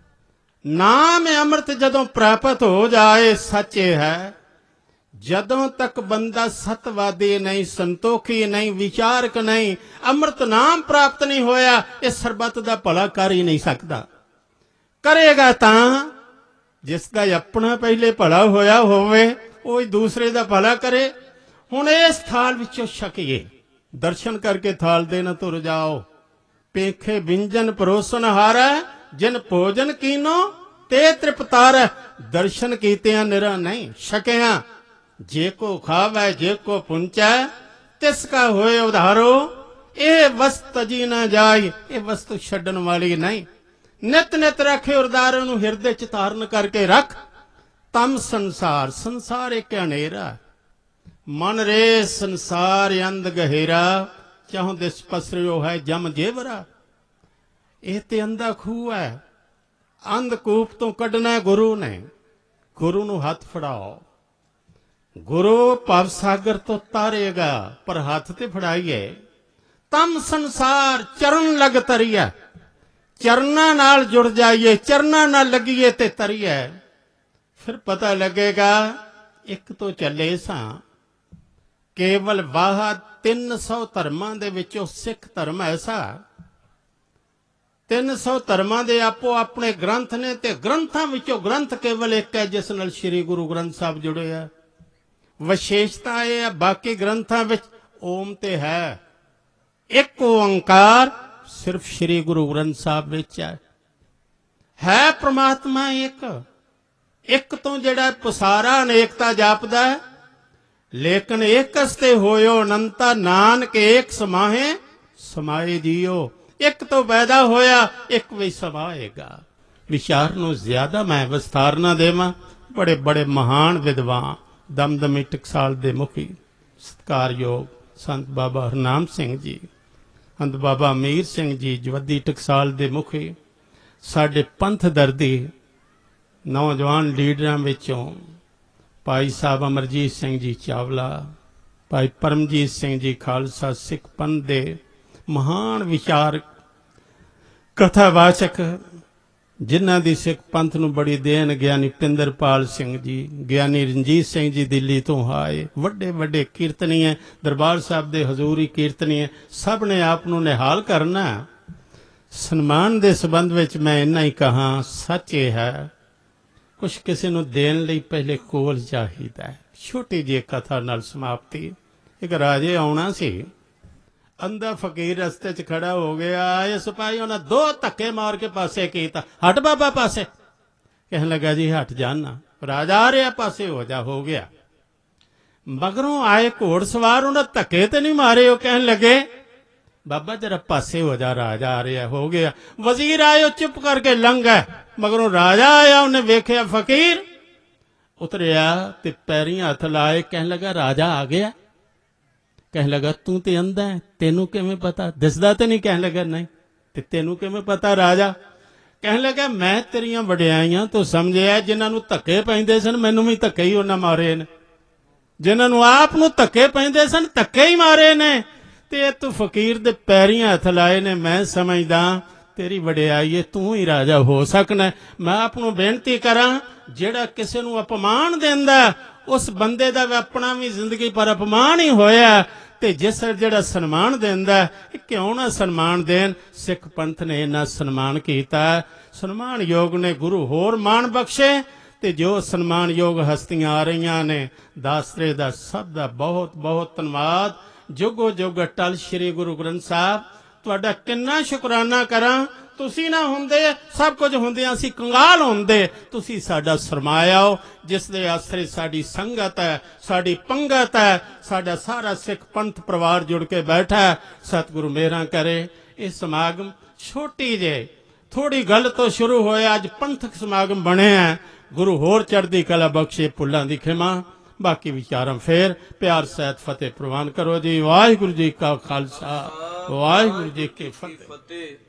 नाम अमृत जदों प्राप्त हो जाए सच्चे है। जदों तक बंदा सतवादी नहीं संतोखी नहीं विचारक नहीं अमृत नाम प्राप्त नहीं होया इस सरबत का भला कर ही नहीं सकता। करेगा तां जिसका अपना पहले भला होया होवे वो दूसरे का भला करे। हुण इस थाल विचों छकीए दर्शन करके थाल देना तुर जाओ। पेखे व्यंजन परोसन हारा जिन भोजन कीनो ते तृप्तार। दर्शन कीतियां निरा नहीं छकिया। जे को खावै जे को पुंचै तिसका होए उधारो। ये वस्त जी ना जाए ये वस्तु छड्डन वाली नहीं। नित नित रखे उदार नूं हिरदे च धारण करके रख। तम संसार संसार एक अनेरा मन रे संसार अंध गहेरा। ਚਾਹੋਂ ਦਿਸ ਪਸਰਿਓ ਹੈ ਜਮ ਜੇਵਰਾ। ਇਹ ਤੇ ਅੰਧਾ ਖੂਹ ਹੈ, ਅੰਧਕੂਪ ਤੋਂ ਕੱਢਣਾ ਗੁਰੂ ਨੇ। ਗੁਰੂ ਨੂੰ ਹੱਥ ਫੜਾਓ, ਗੁਰੂ ਭਵ ਸਾਗਰ ਤੋਂ ਤਾਰੇਗਾ, ਪਰ ਹੱਥ ਤੇ ਫੜਾਈਏ। ਤਮ ਸੰਸਾਰ ਚਰਨ ਲਗ ਤਰੀਐ, ਚਰਨਾਂ ਨਾਲ ਜੁੜ ਜਾਈਏ, ਚਰਨਾਂ ਨਾਲ ਲੱਗੀਏ ਤੇ ਤਰੀਐ। ਫਿਰ ਪਤਾ ਲੱਗੇਗਾ ਇੱਕ ਤੋਂ ਚੱਲੇ ਸਾਂ, ਕੇਵਲ ਵਾਹ 300 ਧਰਮਾਂ ਦੇ ਵਿੱਚੋਂ ਸਿੱਖ ਧਰਮ ਐਸਾ, 300 ਧਰਮਾਂ ਦੇ ਆਪੋ ਆਪਣੇ ਗ੍ਰੰਥ ਨੇ, ਤੇ ਗ੍ਰੰਥਾਂ ਵਿੱਚੋਂ ਗ੍ਰੰਥ ਕੇਵਲ ਇੱਕ ਹੈ ਜਿਸ ਨਾਲ ਸ਼੍ਰੀ ਗੁਰੂ ਗ੍ਰੰਥ ਸਾਹਿਬ ਜੁੜੇ ਆ। ਵਿਸ਼ੇਸ਼ਤਾ ਇਹ ਹੈ, ਬਾਕੀ ਗ੍ਰੰਥਾਂ ਵਿੱਚ ਓਮ ਤੇ ਹੈ, ਇੱਕ ਓੰਕਾਰ ਸਿਰਫ ਸ਼੍ਰੀ ਗੁਰੂ ਗ੍ਰੰਥ ਸਾਹਿਬ ਵਿੱਚ ਹੈ ਪ੍ਰਮਾਤਮਾ ਇੱਕ। ਇੱਕ ਤੋਂ ਜਿਹੜਾ ਪਸਾਰਾ ਅਨੇਕਤਾ ਜਾਪਦਾ ਹੈ, ਲੇਕਿਨ ਏਕਸ ਤੇ ਹੋਇਓ ਅਨੰਤਾ, ਨਾਨਕ ਏਕ ਸਮਾਹੇ ਸਮਾਏ ਜੀਓ। ਇੱਕ ਤੋਂ ਪੈਦਾ ਹੋਇਆ, ਇੱਕ ਵਿੱਚ ਸਮਾਏਗਾ। ਵਿਚਾਰ ਨੂੰ ਜ਼ਿਆਦਾ ਮੈਂ ਵਿਸਥਾਰ ਨਾ ਦੇਵਾਂ। ਬੜੇ ਬੜੇ ਮਹਾਨ ਵਿਦਵਾਨ, ਦਮਦਮੀ ਟਕਸਾਲ ਦੇ ਮੁਖੀ ਸਤਿਕਾਰਯੋਗ ਸੰਤ ਬਾਬਾ ਹਰਨਾਮ ਸਿੰਘ ਜੀ, ਸੰਤ ਬਾਬਾ ਅਮੀਰ ਸਿੰਘ ਜੀ ਜਵੱਦੀ ਟਕਸਾਲ ਦੇ ਮੁਖੀ, ਸਾਡੇ ਪੰਥ ਦਰਦੀ ਨੌਜਵਾਨ ਲੀਡਰਾਂ ਵਿੱਚੋਂ ਭਾਈ ਸਾਹਿਬ ਅਮਰਜੀਤ ਸਿੰਘ ਜੀ ਚਾਵਲਾ, ਭਾਈ ਪਰਮਜੀਤ ਸਿੰਘ ਜੀ ਖਾਲਸਾ ਸਿੱਖ ਪੰਥ ਦੇ ਮਹਾਨ ਵਿਚਾਰ ਕਥਾਵਾਚਕ, ਜਿਨ੍ਹਾਂ ਦੀ ਸਿੱਖ ਪੰਥ ਨੂੰ ਬੜੀ ਦੇਣ, ਗਿਆਨੀ ਪਿੰਦਰਪਾਲ ਸਿੰਘ ਜੀ, ਗਿਆਨੀ ਰਣਜੀਤ ਸਿੰਘ ਜੀ ਦਿੱਲੀ ਤੋਂ ਆਏ, ਵੱਡੇ ਵੱਡੇ ਕੀਰਤਨੀਏ, ਦਰਬਾਰ ਸਾਹਿਬ ਦੇ ਹਜ਼ੂਰੀ ਕੀਰਤਨੀਏ, ਸਭ ਨੇ ਆਪ ਨੂੰ ਨਿਹਾਲ ਕਰਨਾ। ਸਨਮਾਨ ਦੇ ਸੰਬੰਧ ਵਿੱਚ ਮੈਂ ਇੰਨਾ ਹੀ ਕਹਾਂ, ਸੱਚ ਇਹ ਹੈ, ਕੁਛ ਕਿਸੇ ਨੂੰ ਦੇਣ ਲਈ ਪਹਿਲੇ ਕੋਲ ਚਾਹੀਦਾ ਹੈ। ਛੋਟੀ ਜਿਹੀ ਕਥਾ ਨਾਲ ਸਮਾਪਤੀ। ਇੱਕ ਰਾਜੇ ਆਉਣਾ ਸੀ, ਅੰਧਾ ਫਕੀਰ ਰਸਤੇ 'ਚ ਖੜਾ ਹੋ ਗਿਆ। ਇਹ ਸਿਪਾਹੀ ਉਹਨਾਂ 2 ਧੱਕੇ ਮਾਰ ਕੇ ਪਾਸੇ ਕੀਤਾ। ਹਟ ਬਾਬਾ ਪਾਸੇ। ਕਹਿਣ ਲੱਗਾ ਜੀ ਹਟ ਜਾਣਾ। ਰਾਜਾ ਆ ਰਿਹਾ, ਪਾਸੇ ਹੋ ਜਾ। ਹੋ ਗਿਆ। ਮਗਰੋਂ ਆਏ ਘੋੜ ਸਵਾਰ, ਉਹਨਾਂ ਧੱਕੇ ਤੇ ਨਹੀਂ ਮਾਰੇ। ਉਹ ਕਹਿਣ ਲੱਗੇ ਬਾਬਾ ਜਰਾ ਪਾਸੇ ਹੋ ਜਾ, ਰਾਜਾ ਆ ਰਿਹਾ। ਹੋ ਗਿਆ। ਵਜ਼ੀਰ ਆਏ, ਉਹ ਚੁੱਪ ਕਰਕੇ ਲੰਘ ਗਏ। ਮਗਰੋਂ ਰਾਜਾ ਆਇਆ, ਉਹਨੇ ਵੇਖਿਆ ਫਕੀਰ ਉਤਰਿਆ ਤੇ ਪੈਰੀਂ ਹੱਥ ਲਾਏ। ਕਹਿਣ ਲੱਗਾ ਰਾਜਾ ਆ ਗਿਆ। ਕਹਿਣ ਲੱਗਾ ਤੂੰ ਤੇ ਅੰਧਾ ਹੈ, ਤੈਨੂੰ ਕਿਵੇਂ ਪਤਾ? ਦਿਸਦਾ ਤੇ ਨਹੀਂ? ਕਹਿਣ ਲੱਗਾ ਨਹੀਂ। ਤੇ ਤੈਨੂੰ ਕਿਵੇਂ ਪਤਾ? ਰਾਜਾ ਕਹਿਣ ਲੱਗਾ ਮੈਂ ਤੇਰੀਆਂ ਵਡਿਆਈਆਂ ਤੋਂ ਸਮਝਿਆ, ਜਿਨ੍ਹਾਂ ਨੂੰ ਧੱਕੇ ਪੈਂਦੇ ਸਨ ਮੈਨੂੰ ਵੀ ਧੱਕੇ ਹੀ ਉਹਨਾਂ ਮਾਰੇ ਨੇ, ਜਿਨ੍ਹਾਂ ਨੂੰ ਆਪ ਨੂੰ ਧੱਕੇ ਪੈਂਦੇ ਸਨ ਧੱਕੇ ਹੀ ਮਾਰੇ ਨੇ, ਤੇ ਤੂੰ ਫਕੀਰ ਦੇ ਪੈਰੀਂ ਹੱਥ ਲਾਏ ਨੇ। ਮੈਂ ਸਮਝਦਾ ਤੇਰੀ ਵਡਿਆਈ ਹੈ, ਤੂੰ ਹੀ ਰਾਜਾ ਹੋ ਸਕਣਾ। ਮੈਂ ਆਪ ਨੂੰ ਬੇਨਤੀ ਕਰਾਂ, ਜਿਹੜਾ ਕਿਸੇ ਨੂੰ ਅਪਮਾਨ ਦਿੰਦਾ ਉਸ ਬੰਦੇ ਦਾ ਆਪਣਾ ਵੀ ਜ਼ਿੰਦਗੀ ਪਰ ਅਪਮਾਨ ਹੀ ਹੋਇਆ, ਤੇ ਜਿਸ ਜਿਹੜਾ ਸਨਮਾਨ ਦਿੰਦਾ ਕਿਉਂ ਨਾ ਸਨਮਾਨ ਦੇਣ। ਸਿੱਖ ਪੰਥ ਨੇ ਇੰਨਾ ਸਨਮਾਨ ਕੀਤਾ। ਸਨਮਾਨਯੋਗ ਨੇ ਗੁਰੂ ਹੋਰ ਮਾਣ ਬਖਸ਼ੇ, ਤੇ ਜੋ ਸਨਮਾਨਯੋਗ ਹਸਤੀਆਂ ਆ ਰਹੀਆਂ ਨੇ, ਦਾਸਰੇ ਦਾ ਸਭ ਦਾ ਬਹੁਤ ਬਹੁਤ ਧੰਨਵਾਦ। ਜੁਗੋ ਜੁਗ ਅਟਲ ਸ਼੍ਰੀ ਗੁਰੂ ਗ੍ਰੰਥ ਸਾਹਿਬ। ਤੁਹਾਡਾ ਕਿੰਨਾ ਸ਼ੁਕਰਾਨਾ ਕਰਾਂ। ਤੁਸੀਂ ਨਾ ਹੁੰਦੇ, ਸਭ ਕੁਝ ਹੁੰਦਿਆਂ ਅਸੀਂ ਕੰਗਾਲ ਹੁੰਦੇ। ਤੁਸੀਂ ਸਾਡਾ ਸਰਮਾਇਆ ਹੋ, ਜਿਸ ਦੇ ਆਸਰੇ ਸਾਡੀ ਸੰਗਤ ਹੈ, ਸਾਡੀ ਪੰਗਤ ਹੈ, ਸਾਡਾ ਸਾਰਾ ਸਿੱਖ ਪੰਥ ਪਰਿਵਾਰ ਜੁੜ ਕੇ ਬੈਠਾ ਹੈ। ਸਤਿਗੁਰੂ ਮਿਹਰਾਂ ਕਰੇ। ਇਹ ਸਮਾਗਮ ਛੋਟੀ ਜਿਹੀ ਥੋੜੀ ਗੱਲ ਤੋਂ ਸ਼ੁਰੂ ਹੋਇਆ, ਅੱਜ ਪੰਥਕ ਸਮਾਗਮ ਬਣਿਆ। ਗੁਰੂ ਹੋਰ ਚੜ੍ਹਦੀ ਕਲਾ ਬਖਸ਼ੇ, ਭੁੱਲਾਂ ਦੀ ਖਿਮਾ। ਬਾਕੀ ਵਿਚਾਰਾਂ ਫੇਰ ਪਿਆਰ ਸਹਿਤ ਫਤਿਹ ਪ੍ਰਵਾਨ ਕਰੋ ਜੀ। ਵਾਹਿਗੁਰੂ ਜੀ ਕਾ ਖਾਲਸਾ, ਵਾਹਿਗੁਰੂ ਜੀ ਕੀ ਫਤਿਹ।